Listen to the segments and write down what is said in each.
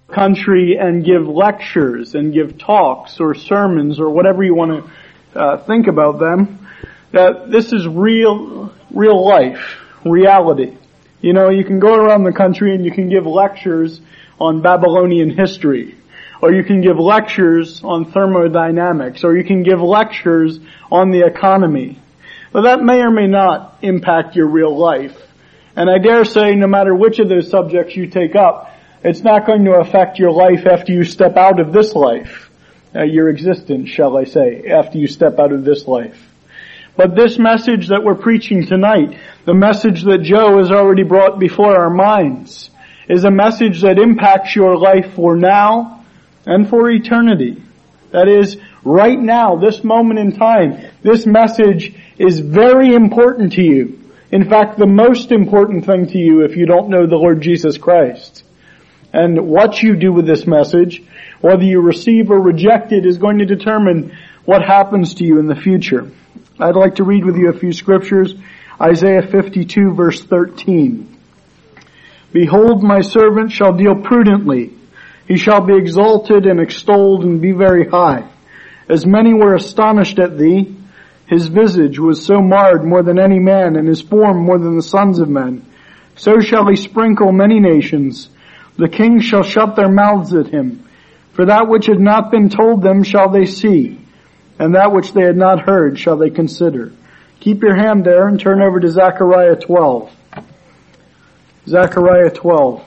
country and give lectures and give talks or sermons or whatever you want to think about them, that this is real life, reality. You know, you can go around the country and you can give lectures on Babylonian history, or you can give lectures on thermodynamics, or you can give lectures on the economy. But that may or may not impact your real life. And I dare say no matter which of those subjects you take up, it's not going to affect your life after you step out of this life. Your existence, shall I say, after you step out of this life. But this message that we're preaching tonight, the message that Joe has already brought before our minds, is a message that impacts your life for now and for eternity. That is, right now, this moment in time, this message is very important to you. In fact, the most important thing to you if you don't know the Lord Jesus Christ. And what you do with this message, whether you receive or reject it, is going to determine what happens to you in the future. I'd like to read with you a few scriptures. Isaiah 52 verse 13. Behold, my servant shall deal prudently. He shall be exalted and extolled and be very high. As many were astonished at thee, his visage was so marred more than any man, and his form more than the sons of men. So shall he sprinkle many nations. The kings shall shut their mouths at him. For that which had not been told them shall they see, and that which they had not heard shall they consider. Keep your hand there and turn over to Zechariah 12. Zechariah 12.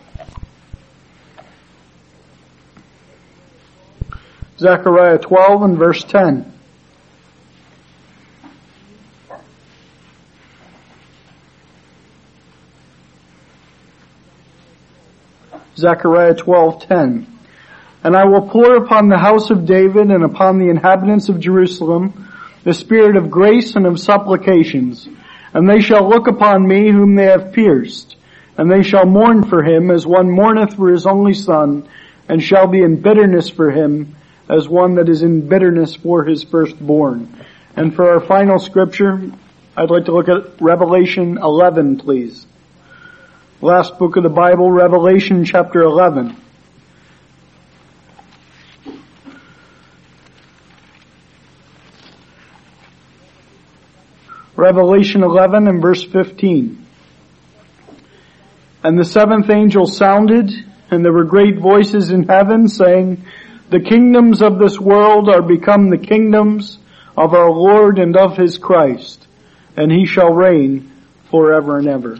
Zechariah 12 and verse 10. Zechariah 12:10. And I will pour upon the house of David and upon the inhabitants of Jerusalem the spirit of grace and of supplications. And they shall look upon me whom they have pierced. And they shall mourn for him as one mourneth for his only son, and shall be in bitterness for him as one that is in bitterness for his firstborn. And for our final scripture, I'd like to look at Revelation 11, please. Last book of the Bible, Revelation chapter 11. Revelation 11 and verse 15. And the seventh angel sounded, and there were great voices in heaven saying, the kingdoms of this world are become the kingdoms of our Lord and of his Christ, and he shall reign forever and ever.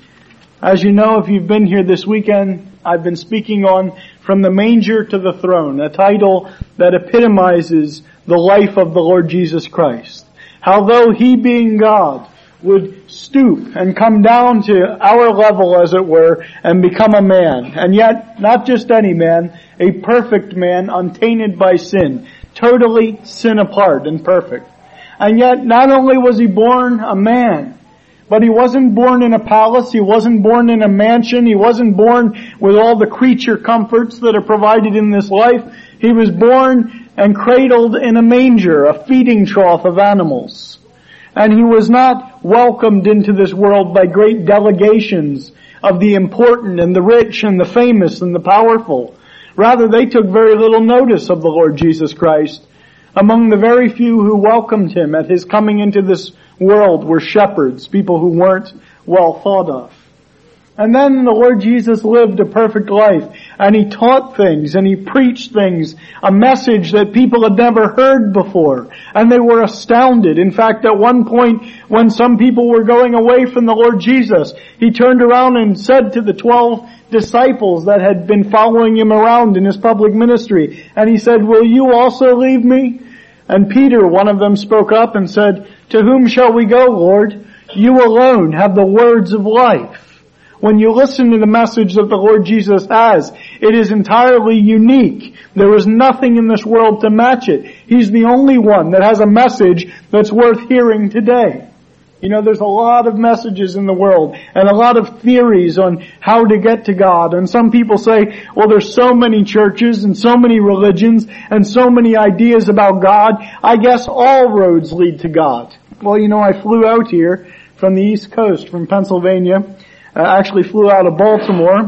As you know, if you've been here this weekend, I've been speaking on From the Manger to the Throne, a title that epitomizes the life of the Lord Jesus Christ. How though he being God would stoop and come down to our level, as it were, and become a man. And yet, not just any man, a perfect man, untainted by sin, totally sin apart and perfect. And yet, not only was he born a man, but he wasn't born in a palace, he wasn't born in a mansion, he wasn't born with all the creature comforts that are provided in this life. He was born and cradled in a manger, a feeding trough of animals. And he was not welcomed into this world by great delegations of the important and the rich and the famous and the powerful. Rather, they took very little notice of the Lord Jesus Christ. Among the very few who welcomed him at his coming into this world were shepherds, people who weren't well thought of. And then the Lord Jesus lived a perfect life, and he taught things, and he preached things, a message that people had never heard before, and they were astounded. In fact, at one point, when some people were going away from the Lord Jesus, he turned around and said to the 12 disciples that had been following him around in his public ministry, and he said, will you also leave me? And Peter, one of them, spoke up and said, to whom shall we go, Lord? You alone have the words of life. When you listen to the message that the Lord Jesus has, it is entirely unique. There is nothing in this world to match it. He's the only one that has a message that's worth hearing today. You know, there's a lot of messages in the world and a lot of theories on how to get to God. And some people say, well, there's so many churches and so many religions and so many ideas about God. I guess all roads lead to God. Well, you know, I flew out here from the East Coast, from Pennsylvania. I actually flew out of Baltimore,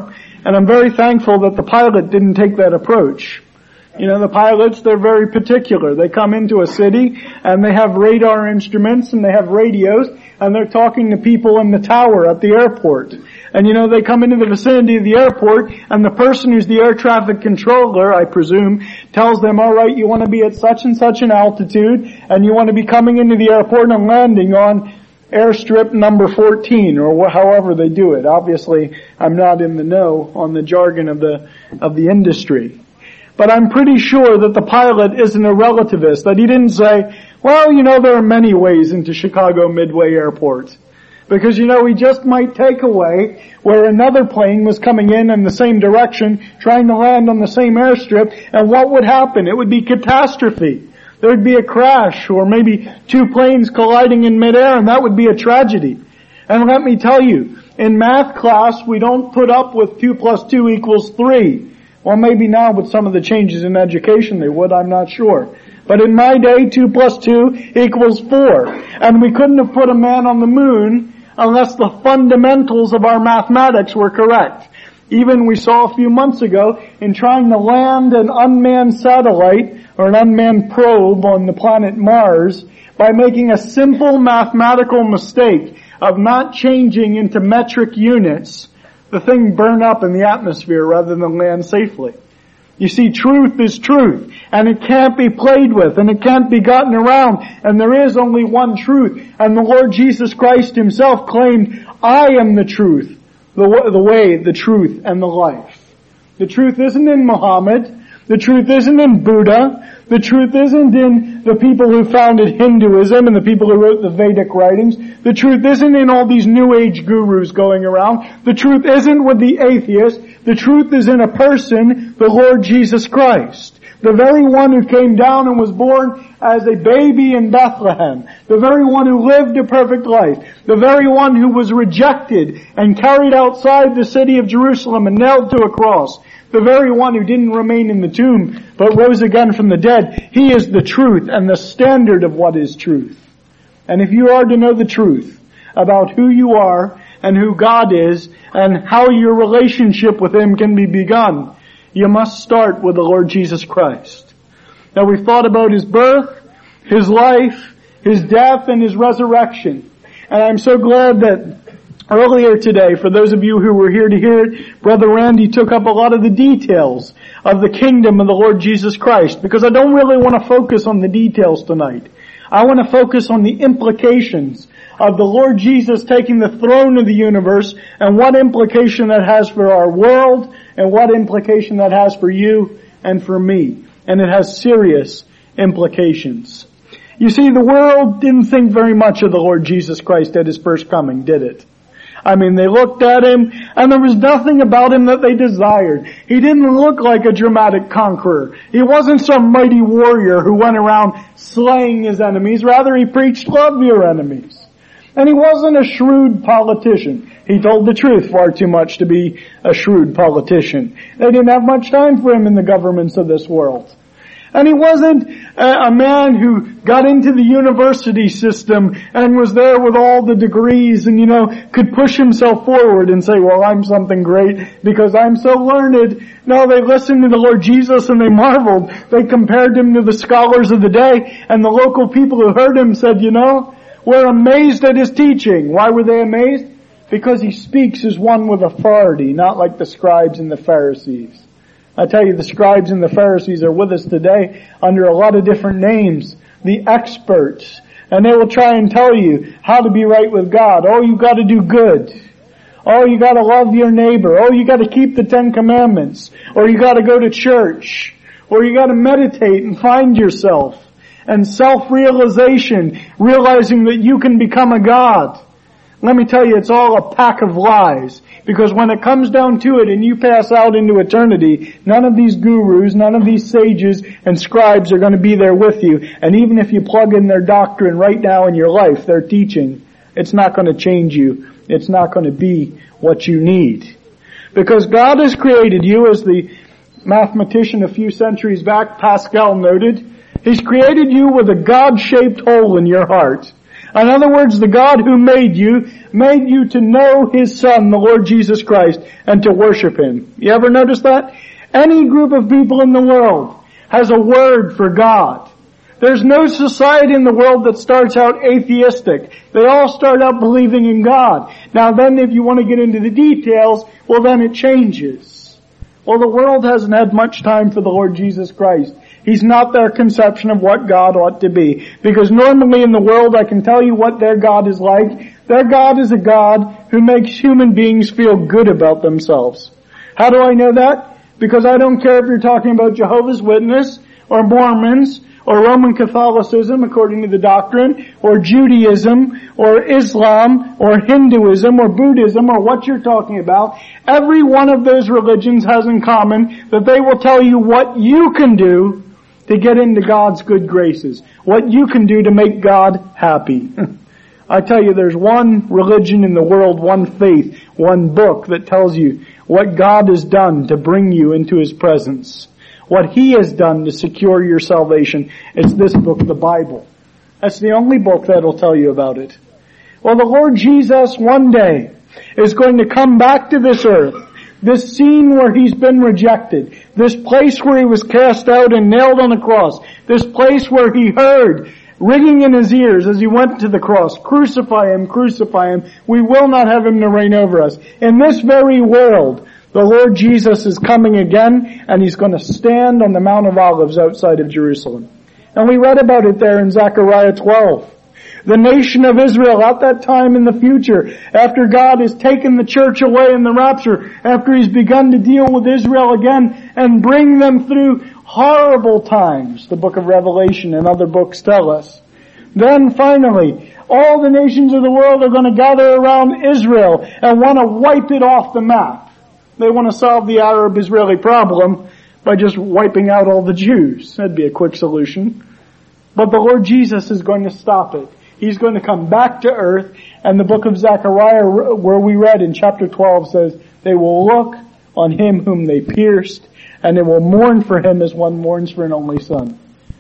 And I'm very thankful that the pilot didn't take that approach. You know, the pilots, they're very particular. They come into a city and they have radar instruments and they have radios and they're talking to people in the tower at the airport. And you know, they come into the vicinity of the airport and the person who's the air traffic controller, I presume, tells them, all right, you want to be at such and such an altitude and you want to be coming into the airport and landing on airstrip number 14 or however they do it. Obviously, I'm not in the know on the jargon of the industry. But I'm pretty sure that the pilot isn't a relativist, that he didn't say, well, you know, there are many ways into Chicago Midway Airport. Because, you know, he just might take away where another plane was coming in the same direction, trying to land on the same airstrip, and what would happen? It would be catastrophe. There would be a crash, or maybe two planes colliding in midair, and that would be a tragedy. And let me tell you, in math class, we don't put up with 2 + 2 = 3. Well, maybe now with some of the changes in education they would, I'm not sure. But in my day, 2 + 2 = 4. And we couldn't have put a man on the moon unless the fundamentals of our mathematics were correct. Even we saw a few months ago in trying to land an unmanned satellite or an unmanned probe on the planet Mars by making a simple mathematical mistake of not changing into metric units. The thing burned up in the atmosphere rather than land safely. You see, truth is truth, and it can't be played with, and it can't be gotten around, and there is only one truth. And the Lord Jesus Christ Himself claimed, I am the truth, the way, the truth, and the life. The truth isn't in Muhammad. The truth isn't in Buddha. The truth isn't in the people who founded Hinduism and the people who wrote the Vedic writings. The truth isn't in all these New Age gurus going around. The truth isn't with the atheists. The truth is in a person, the Lord Jesus Christ. The very one who came down and was born as a baby in Bethlehem. The very one who lived a perfect life. The very one who was rejected and carried outside the city of Jerusalem and nailed to a cross. The very one who didn't remain in the tomb, but rose again from the dead. He is the truth and the standard of what is truth. And if you are to know the truth about who you are and who God is and how your relationship with Him can be begun, you must start with the Lord Jesus Christ. Now we've thought about His birth, His life, His death, and His resurrection. And I'm so glad that earlier today, for those of you who were here to hear it, Brother Randy took up a lot of the details of the kingdom of the Lord Jesus Christ, because I don't really want to focus on the details tonight. I want to focus on the implications of the Lord Jesus taking the throne of the universe and what implication that has for our world and what implication that has for you and for me. And it has serious implications. You see, the world didn't think very much of the Lord Jesus Christ at His first coming, did it? I mean, they looked at Him, and there was nothing about Him that they desired. He didn't look like a dramatic conqueror. He wasn't some mighty warrior who went around slaying His enemies. Rather, He preached, love your enemies. And He wasn't a shrewd politician. He told the truth far too much to be a shrewd politician. They didn't have much time for Him in the governments of this world. And He wasn't a man who got into the university system and was there with all the degrees and, could push himself forward and say, well, I'm something great because I'm so learned. No, they listened to the Lord Jesus and they marveled. They compared Him to the scholars of the day, and the local people who heard Him said, we're amazed at His teaching. Why were they amazed? Because He speaks as one with authority, not like the scribes and the Pharisees. I tell you, the scribes and the Pharisees are with us today under a lot of different names. The experts. And they will try and tell you how to be right with God. Oh, you got to do good. Oh, you got to love your neighbor. Oh, you got to keep the 10 Commandments. Or you got to go to church. Or you got to meditate and find yourself. And self-realization, realizing that you can become a God. Let me tell you, it's all a pack of lies. Because when it comes down to it and you pass out into eternity, none of these gurus, none of these sages and scribes are going to be there with you. And even if you plug in their doctrine right now in your life, their teaching, it's not going to change you. It's not going to be what you need. Because God has created you, as the mathematician a few centuries back, Pascal, noted. He's created you with a God-shaped hole in your heart. In other words, the God who made you to know His Son, the Lord Jesus Christ, and to worship Him. You ever notice that? Any group of people in the world has a word for God. There's no society in the world that starts out atheistic. They all start out believing in God. Now then, if you want to get into the details, well then it changes. Well, the world hasn't had much time for the Lord Jesus Christ. He's not their conception of what God ought to be. Because normally in the world, I can tell you what their God is like. Their God is a God who makes human beings feel good about themselves. How do I know that? Because I don't care if you're talking about Jehovah's Witness, or Mormons, or Roman Catholicism according to the doctrine, or Judaism, or Islam, or Hinduism, or Buddhism, or what you're talking about. Every one of those religions has in common that they will tell you what you can do to get into God's good graces. What you can do to make God happy. I tell you, there's one religion in the world, one faith, one book that tells you what God has done to bring you into His presence. What He has done to secure your salvation. It's this book, the Bible. That's the only book that'll tell you about it. Well, the Lord Jesus one day is going to come back to this earth. This scene where He's been rejected. This place where He was cast out and nailed on the cross. This place where He heard ringing in His ears as He went to the cross, crucify Him, crucify Him. We will not have Him to reign over us. In this very world, the Lord Jesus is coming again, and He's going to stand on the Mount of Olives outside of Jerusalem. And we read about it there in Zechariah 12. The nation of Israel at that time in the future, after God has taken the church away in the rapture, after He's begun to deal with Israel again and bring them through horrible times, the book of Revelation and other books tell us. Then finally, all the nations of the world are going to gather around Israel and want to wipe it off the map. They want to solve the Arab-Israeli problem by just wiping out all the Jews. That'd be a quick solution. But the Lord Jesus is going to stop it. He's going to come back to earth, and the book of Zechariah, where we read in chapter 12, says, they will look on Him whom they pierced, and they will mourn for Him as one mourns for an only son.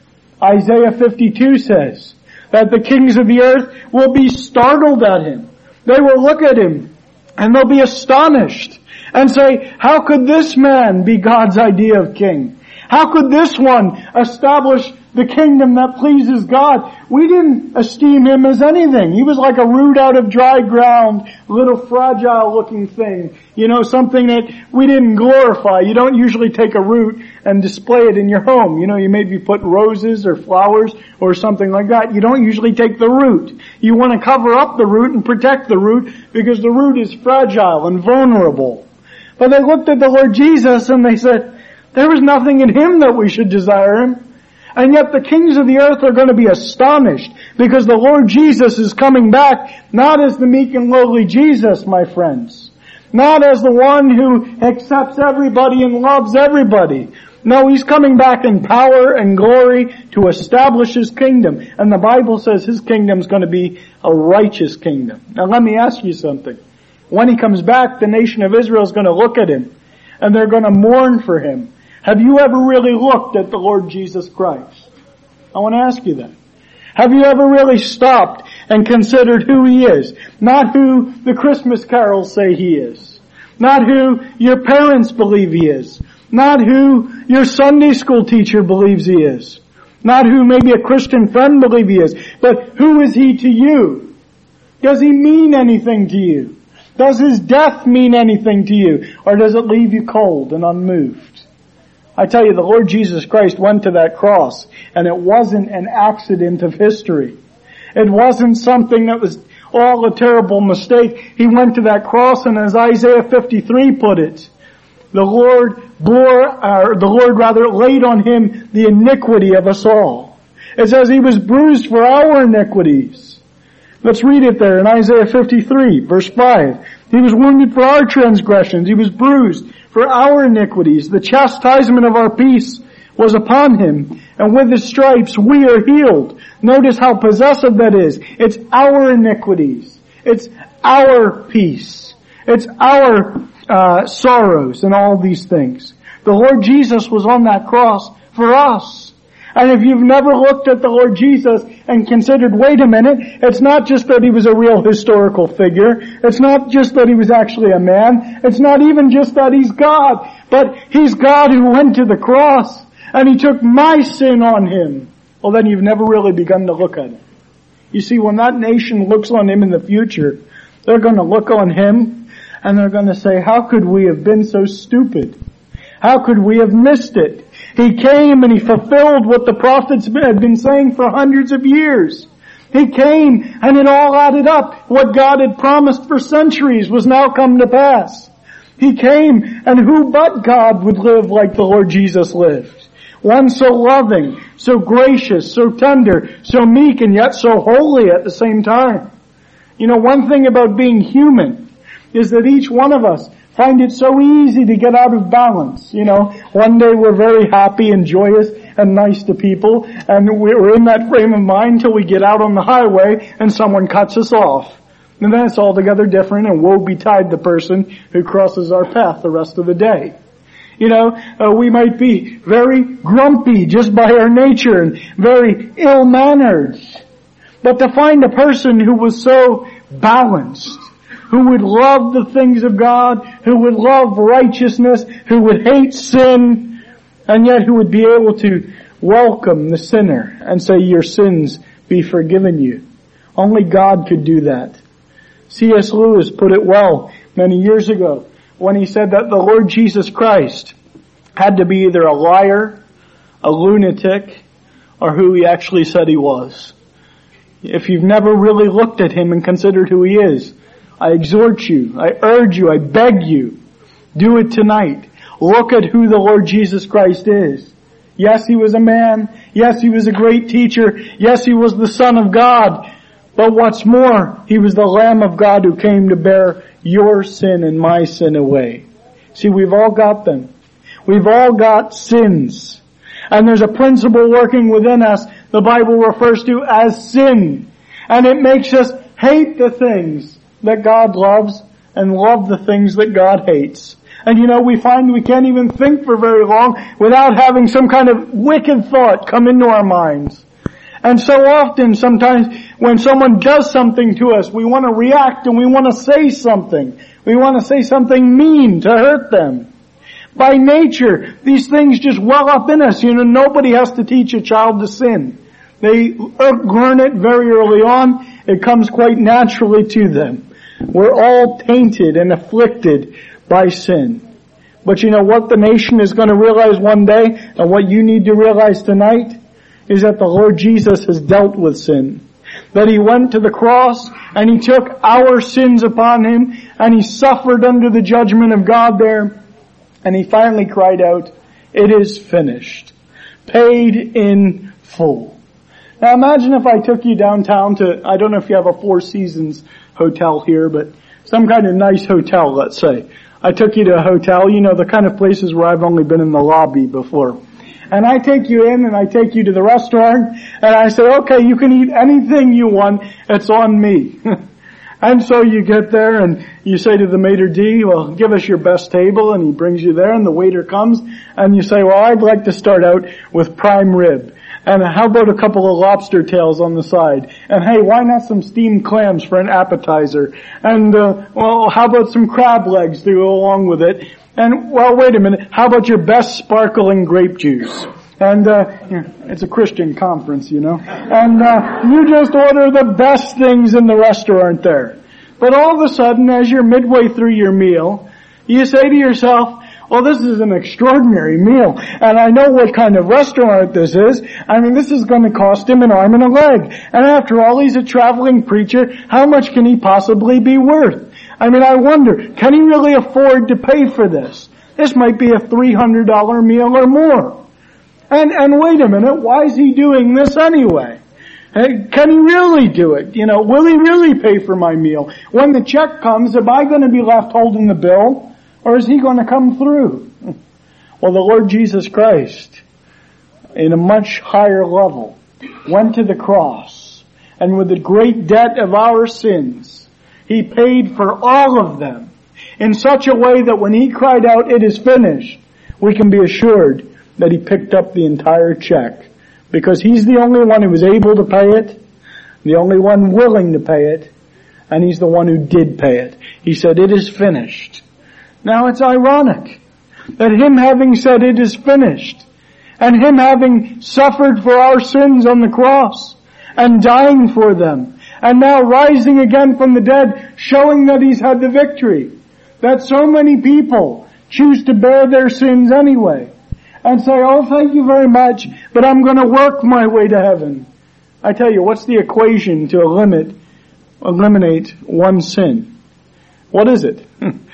Isaiah 52 says that the kings of the earth will be startled at Him. They will look at Him, and they'll be astonished. And say, how could this man be God's idea of king? How could this one establish the kingdom that pleases God? We didn't esteem Him as anything. He was like a root out of dry ground, little fragile looking thing. You know, something that we didn't glorify. You don't usually take a root and display it in your home. You know, you maybe put roses or flowers or something like that. You don't usually take the root. You want to cover up the root and protect the root because the root is fragile and vulnerable. But they looked at the Lord Jesus and they said, there was nothing in Him that we should desire Him. And yet the kings of the earth are going to be astonished because the Lord Jesus is coming back not as the meek and lowly Jesus, my friends. Not as the one who accepts everybody and loves everybody. No, He's coming back in power and glory to establish His kingdom. And the Bible says His kingdom is going to be a righteous kingdom. Now let me ask you something. When He comes back, the nation of Israel is going to look at Him and they're going to mourn for Him. Have you ever really looked at the Lord Jesus Christ? I want to ask you that. Have you ever really stopped and considered who He is? Not who the Christmas carols say He is. Not who your parents believe He is. Not who your Sunday school teacher believes He is. Not who maybe a Christian friend believes He is. But who is He to you? Does He mean anything to you? Does His death mean anything to you? Or does it leave you cold and unmoved? I tell you, the Lord Jesus Christ went to that cross, and it wasn't an accident of history. It wasn't something that was all a terrible mistake. He went to that cross, and as Isaiah 53 put it, the Lord laid on Him the iniquity of us all. It says He was bruised for our iniquities. Let's read it there in Isaiah 53, verse 5. He was wounded for our transgressions. He was bruised for our iniquities. The chastisement of our peace was upon Him, and with His stripes we are healed. Notice how possessive that is. It's our iniquities. It's our peace. It's our sorrows and all these things. The Lord Jesus was on that cross for us. And if you've never looked at the Lord Jesus and considered, wait a minute, it's not just that He was a real historical figure. It's not just that He was actually a man. It's not even just that He's God. But He's God who went to the cross and He took my sin on Him. Well, then you've never really begun to look at it. You see, when that nation looks on Him in the future, they're going to look on Him and they're going to say, how could we have been so stupid? How could we have missed it? He came and He fulfilled what the prophets had been saying for hundreds of years. He came and it all added up. What God had promised for centuries was now come to pass. He came, and who but God would live like the Lord Jesus lived? One so loving, so gracious, so tender, so meek, and yet so holy at the same time. You know, one thing about being human is that each one of us find it so easy to get out of balance. You know, one day we're very happy and joyous and nice to people, and we're in that frame of mind till we get out on the highway and someone cuts us off. And then it's altogether different, and woe betide the person who crosses our path the rest of the day. You know, we might be very grumpy just by our nature and very ill-mannered. But to find a person who was so balanced, who would love the things of God, who would love righteousness, who would hate sin, and yet who would be able to welcome the sinner and say, your sins be forgiven you. Only God could do that. C.S. Lewis put it well many years ago when he said that the Lord Jesus Christ had to be either a liar, a lunatic, or who He actually said He was. If you've never really looked at Him and considered who He is, I exhort you, I urge you, I beg you, do it tonight. Look at who the Lord Jesus Christ is. Yes, He was a man. Yes, He was a great teacher. Yes, He was the Son of God. But what's more, He was the Lamb of God who came to bear your sin and my sin away. See, we've all got them. We've all got sins. And there's a principle working within us the Bible refers to as sin. And it makes us hate the things that God loves and love the things that God hates. And you know, we find we can't even think for very long without having some kind of wicked thought come into our minds. And so often, sometimes, when someone does something to us, we want to react and we want to say something. We want to say something mean to hurt them. By nature, these things just well up in us. You know, nobody has to teach a child to sin. They learn it very early on. It comes quite naturally to them. We're all tainted and afflicted by sin. But you know what the nation is going to realize one day, and what you need to realize tonight, is that the Lord Jesus has dealt with sin. That He went to the cross and He took our sins upon Him and He suffered under the judgment of God there. And He finally cried out, it is finished. Paid in full. Now imagine if I took you downtown to, I don't know if you have a Four Seasons hotel here, but some kind of nice hotel, let's say. I took you to a hotel, you know, the kind of places where I've only been in the lobby before. And I take you in and I take you to the restaurant and I say, okay, you can eat anything you want, it's on me. And so you get there and you say to the maitre d', well, give us your best table, and he brings you there and the waiter comes and you say, well, I'd like to start out with prime rib. And how about a couple of lobster tails on the side? And hey, why not some steamed clams for an appetizer? And, well, how about some crab legs to go along with it? And, well, wait a minute, how about your best sparkling grape juice? And, it's a Christian conference, you know. And, you just order the best things in the restaurant there. But all of a sudden, as you're midway through your meal, you say to yourself, well, this is an extraordinary meal, and I know what kind of restaurant this is. I mean, this is going to cost him an arm and a leg. And after all, he's a traveling preacher. How much can he possibly be worth? I mean, I wonder, can he really afford to pay for this? This might be a $300 meal or more. And wait a minute, why is he doing this anyway? Can he really do it? You know, will he really pay for my meal? When the check comes, am I going to be left holding the bill? Or is He going to come through? Well, the Lord Jesus Christ, in a much higher level, went to the cross, and with the great debt of our sins, He paid for all of them in such a way that when He cried out, it is finished, we can be assured that He picked up the entire check Because He's the only one who was able to pay it, the only one willing to pay it, and He's the one who did pay it. He said, "It is finished." Now it's ironic that Him having said it is finished, and Him having suffered for our sins on the cross, and dying for them, and now rising again from the dead, showing that He's had the victory, that so many people choose to bear their sins anyway, and say, "Oh, thank you very much, but I'm going to work my way to heaven." I tell you, what's the equation to eliminate one sin? What is it?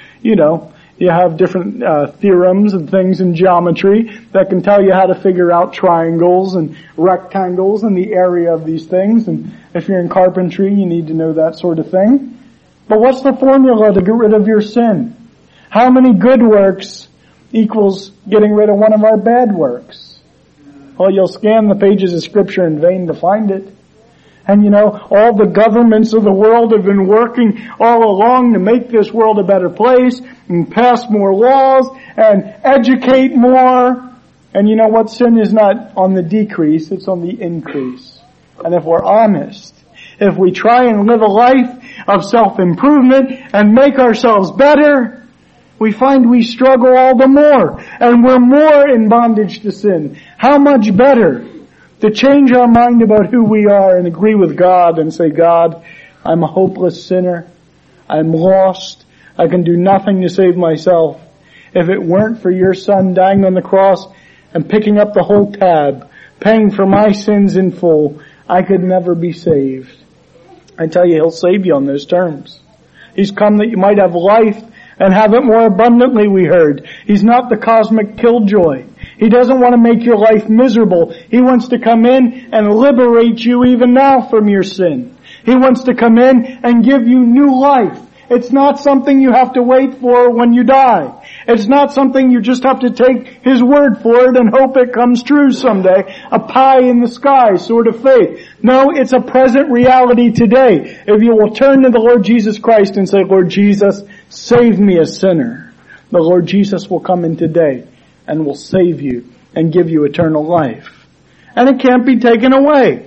You have different theorems and things in geometry that can tell you how to figure out triangles and rectangles and the area of these things. And if you're in carpentry, you need to know that sort of thing. But what's the formula to get rid of your sin? How many good works equals getting rid of one of our bad works? Well, you'll scan the pages of Scripture in vain to find it. And all the governments of the world have been working all along to make this world a better place and pass more laws and educate more. And you know what? Sin is not on the decrease, it's on the increase. And if we're honest, if we try and live a life of self-improvement and make ourselves better, we find we struggle all the more. And we're more in bondage to sin. How much better to change our mind about who we are and agree with God and say, "God, I'm a hopeless sinner. I'm lost. I can do nothing to save myself. If it weren't for your Son dying on the cross and picking up the whole tab, paying for my sins in full, I could never be saved." I tell you, He'll save you on those terms. He's come that you might have life and have it more abundantly, we heard. He's not the cosmic killjoy. He doesn't want to make your life miserable. He wants to come in and liberate you even now from your sin. He wants to come in and give you new life. It's not something you have to wait for when you die. It's not something you just have to take His word for it and hope it comes true someday. A pie in the sky sort of faith. No, it's a present reality today. If you will turn to the Lord Jesus Christ and say, "Lord Jesus, save me a sinner," the Lord Jesus will come in today and will save you and give you eternal life. And it can't be taken away.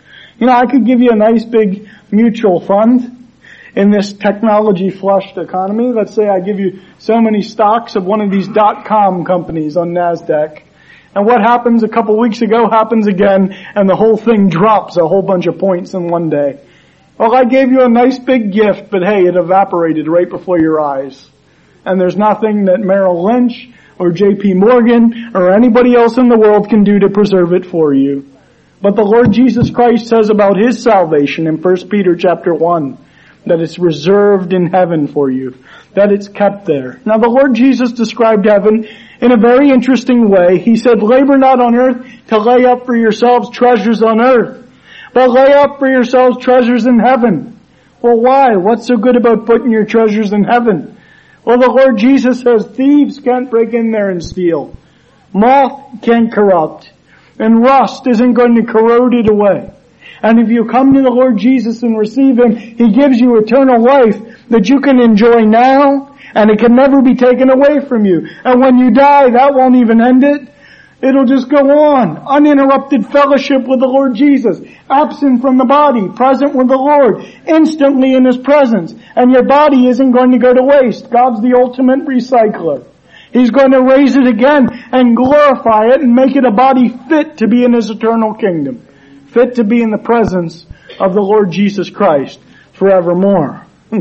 I could give you a nice big mutual fund in this technology-flushed economy. Let's say I give you so many stocks of one of these .com companies on NASDAQ. And what happens a couple weeks ago happens again, and the whole thing drops a whole bunch of points in one day. Well, I gave you a nice big gift, but hey, it evaporated right before your eyes. And there's nothing that Merrill Lynch or J.P. Morgan or anybody else in the world can do to preserve it for you. But the Lord Jesus Christ says about His salvation in 1 Peter chapter 1, that it's reserved in heaven for you, that it's kept there. Now the Lord Jesus described heaven in a very interesting way. He said, "Labor not on earth to lay up for yourselves treasures on earth, but lay up for yourselves treasures in heaven." Well, why? What's so good about putting your treasures in heaven? Well, the Lord Jesus says thieves can't break in there and steal. Moth can't corrupt. And rust isn't going to corrode it away. And if you come to the Lord Jesus and receive Him, He gives you eternal life that you can enjoy now, and it can never be taken away from you. And when you die, that won't even end it. It'll just go on. Uninterrupted fellowship with the Lord Jesus. Absent from the body, present with the Lord, instantly in His presence. And your body isn't going to go to waste. God's the ultimate recycler. He's going to raise it again and glorify it and make it a body fit to be in His eternal kingdom. Fit to be in the presence of the Lord Jesus Christ forevermore.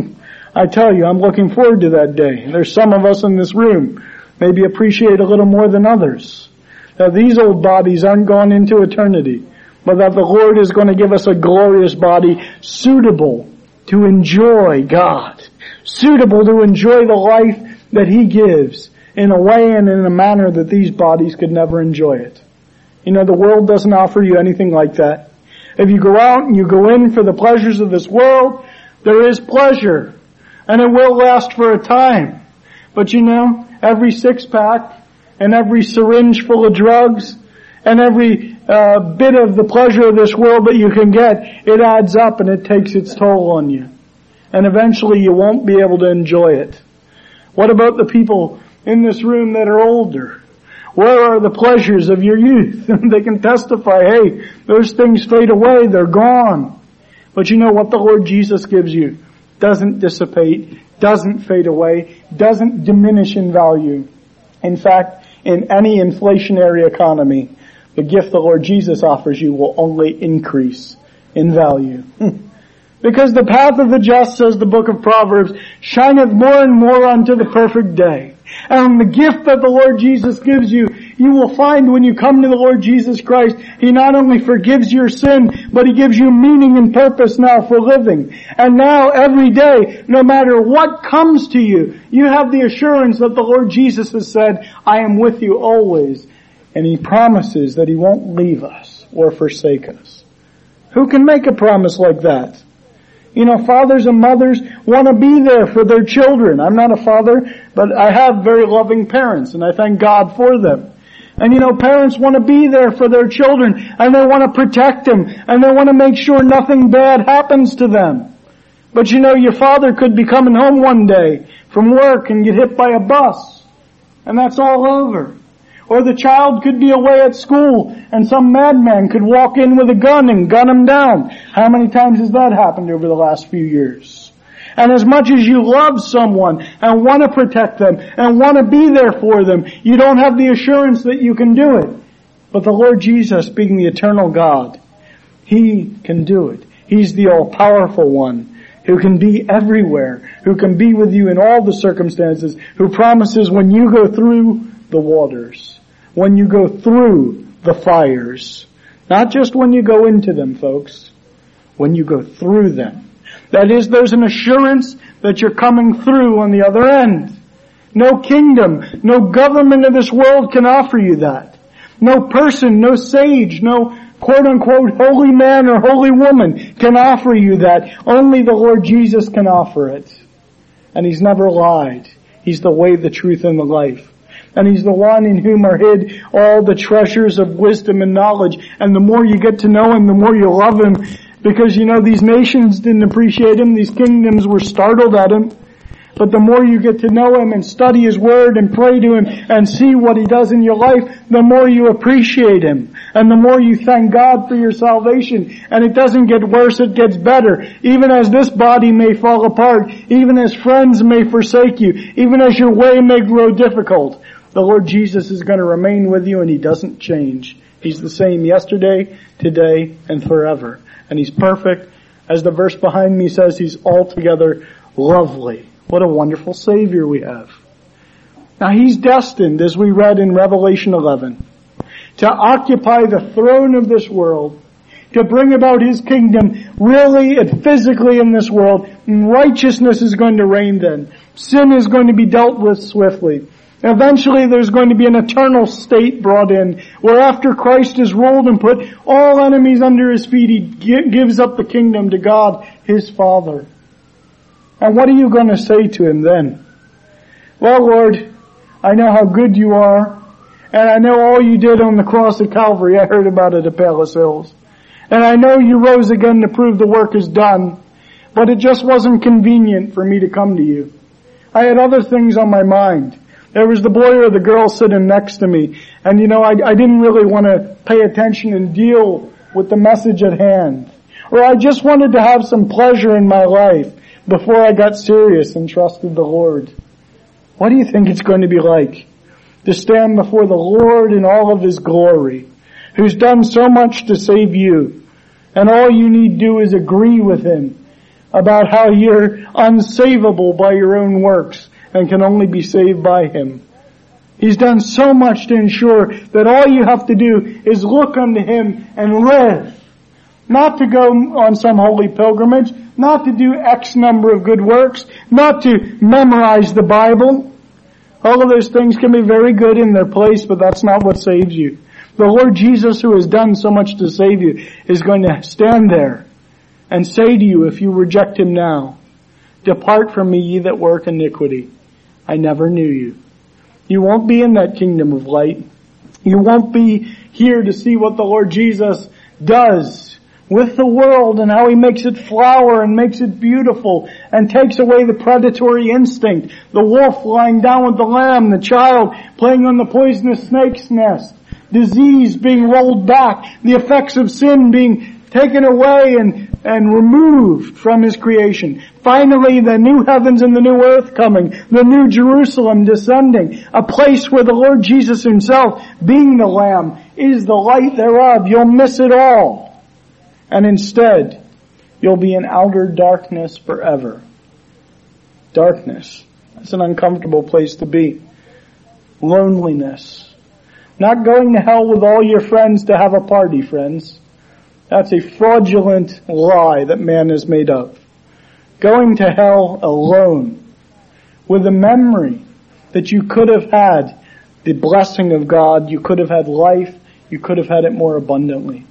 I tell you, I'm looking forward to that day. There's some of us in this room maybe appreciate a little more than others that these old bodies aren't gone into eternity, but that the Lord is going to give us a glorious body suitable to enjoy God, suitable to enjoy the life that He gives in a way and in a manner that these bodies could never enjoy it. The world doesn't offer you anything like that. If you go out and you go in for the pleasures of this world, there is pleasure, and it will last for a time. But every six-pack and every syringe full of drugs and every bit of the pleasure of this world that you can get, it adds up and it takes its toll on you. And eventually you won't be able to enjoy it. What about the people in this room that are older? Where are the pleasures of your youth? They can testify, hey, those things fade away, they're gone. But you know what the Lord Jesus gives you? Doesn't dissipate, doesn't fade away, doesn't diminish in value. In fact, in any inflationary economy, the gift the Lord Jesus offers you will only increase in value. Because the path of the just, says the book of Proverbs, shineth more and more unto the perfect day. And the gift that the Lord Jesus gives you, you will find when you come to the Lord Jesus Christ, He not only forgives your sin, but He gives you meaning and purpose now for living. And now every day, no matter what comes to you, you have the assurance that the Lord Jesus has said, I am with you always. And He promises that He won't leave us or forsake us. Who can make a promise like that? You know, fathers and mothers want to be there for their children. I'm not a father, but I have very loving parents, and I thank God for them. And you know, parents want to be there for their children, and they want to protect them, and they want to make sure nothing bad happens to them. But you know, your father could be coming home one day from work and get hit by a bus, and that's all over. Or the child could be away at school and some madman could walk in with a gun and gun him down. How many times has that happened over the last few years? And as much as you love someone and want to protect them and want to be there for them, you don't have the assurance that you can do it. But the Lord Jesus, being the eternal God, He can do it. He's the all-powerful one who can be everywhere, who can be with you in all the circumstances, who promises when you go through the waters, when you go through the fires, not just when you go into them, folks, when you go through them. That is, there's an assurance that you're coming through on the other end. No kingdom, no government of this world can offer you that. No person, no sage, no quote-unquote holy man or holy woman can offer you that. Only the Lord Jesus can offer it. And He's never lied. He's the way, the truth, and the life. And He's the one in whom are hid all the treasures of wisdom and knowledge. And the more you get to know Him, the more you love Him. Because, you know, these nations didn't appreciate Him. These kingdoms were startled at Him. But the more you get to know Him and study His Word and pray to Him and see what He does in your life, the more you appreciate Him. And the more you thank God for your salvation. And it doesn't get worse, it gets better. Even as this body may fall apart, even as friends may forsake you, even as your way may grow difficult, the Lord Jesus is going to remain with you, and He doesn't change. He's the same yesterday, today, and forever. And He's perfect. As the verse behind me says, He's altogether lovely. What a wonderful Savior we have. Now He's destined, as we read in Revelation 11, to occupy the throne of this world, to bring about His kingdom really and physically in this world. And righteousness is going to reign then. Sin is going to be dealt with swiftly. Eventually there's going to be an eternal state brought in, where after Christ is ruled and put all enemies under His feet, He gives up the kingdom to God, His Father. And what are you going to say to Him then? Well, Lord, I know how good You are, and I know all You did on the cross at Calvary. I heard about it at Palos Hills. And I know You rose again to prove the work is done, but it just wasn't convenient for me to come to You. I had other things on my mind. There was the boy or the girl sitting next to me, and you know, I didn't really want to pay attention and deal with the message at hand. Or I just wanted to have some pleasure in my life before I got serious and trusted the Lord. What do you think it's going to be like to stand before the Lord in all of His glory, who's done so much to save you, and all you need do is agree with Him about how you're unsavable by your own works and can only be saved by Him. He's done so much to ensure that all you have to do is look unto Him and live. Not to go on some holy pilgrimage, not to do X number of good works, not to memorize the Bible. All of those things can be very good in their place, but that's not what saves you. The Lord Jesus, who has done so much to save you, is going to stand there and say to you, if you reject Him now, "Depart from me, ye that work iniquity. I never knew you." You won't be in that kingdom of light. You won't be here to see what the Lord Jesus does with the world and how He makes it flower and makes it beautiful and takes away the predatory instinct. The wolf lying down with the lamb, the child playing on the poisonous snake's nest, disease being rolled back, the effects of sin being taken away and removed from His creation. Finally, the new heavens and the new earth coming, the new Jerusalem descending, a place where the Lord Jesus Himself, being the Lamb, is the light thereof. You'll miss it all. And instead, you'll be in outer darkness forever. Darkness. That's an uncomfortable place to be. Loneliness. Not going to hell with all your friends to have a party, friends. That's a fraudulent lie that man has made up. Going to hell alone, with the memory that you could have had the blessing of God, you could have had life, you could have had it more abundantly.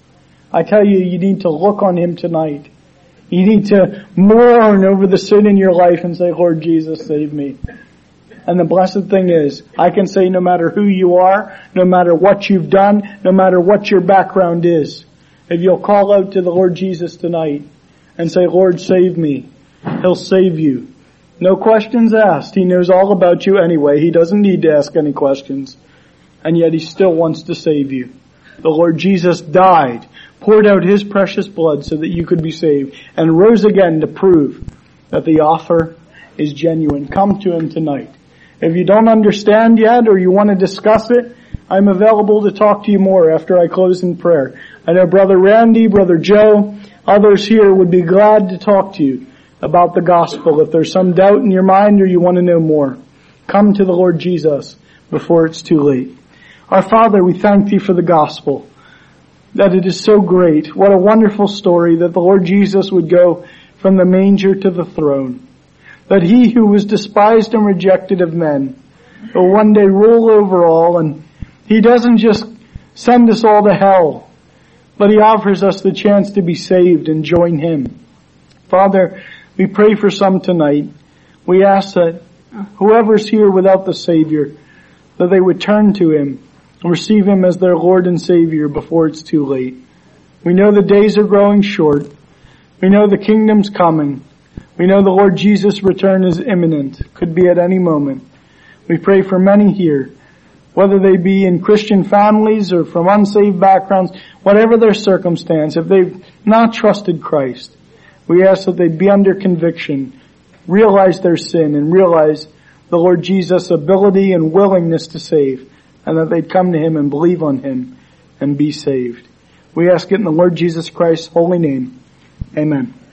I tell you, you need to look on Him tonight. You need to mourn over the sin in your life and say, Lord Jesus, save me. And the blessed thing is, I can say no matter who you are, no matter what you've done, no matter what your background is, if you'll call out to the Lord Jesus tonight and say, Lord, save me, He'll save you. No questions asked. He knows all about you anyway. He doesn't need to ask any questions. And yet He still wants to save you. The Lord Jesus died, poured out His precious blood so that you could be saved, and rose again to prove that the offer is genuine. Come to Him tonight. If you don't understand yet or you want to discuss it, I'm available to talk to you more after I close in prayer. I know Brother Randy, Brother Joe, others here would be glad to talk to you about the gospel. If there's some doubt in your mind or you want to know more, come to the Lord Jesus before it's too late. Our Father, we thank Thee for the gospel, that it is so great. What a wonderful story that the Lord Jesus would go from the manger to the throne. That He who was despised and rejected of men will one day rule over all, and He doesn't just send us all to hell, but He offers us the chance to be saved and join Him. Father, we pray for some tonight. We ask that whoever's here without the Savior, that they would turn to Him and receive Him as their Lord and Savior before it's too late. We know the days are growing short. We know the kingdom's coming. We know the Lord Jesus' return is imminent, could be at any moment. We pray for many here, whether they be in Christian families or from unsaved backgrounds, whatever their circumstance, if they've not trusted Christ, we ask that they'd be under conviction, realize their sin, and realize the Lord Jesus' ability and willingness to save, and that they'd come to Him and believe on Him and be saved. We ask it in the Lord Jesus Christ's holy name. Amen.